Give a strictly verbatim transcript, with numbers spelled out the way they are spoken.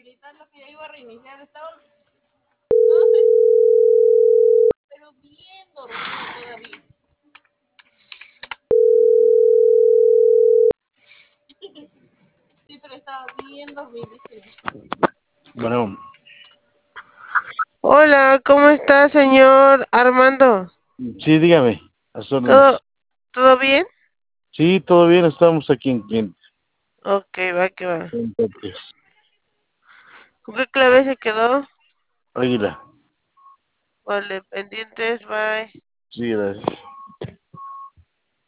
Bueno, Hola, ¿cómo está, señor Armando? sí, dígame, a sus ¿Todo, órdenes. todo bien? Sí, todo bien, estamos aquí en cliente. Ok, va que va. Entonces, ¿Con qué clave se quedó? Águila, Vale, pendientes, bye. sí, gracias.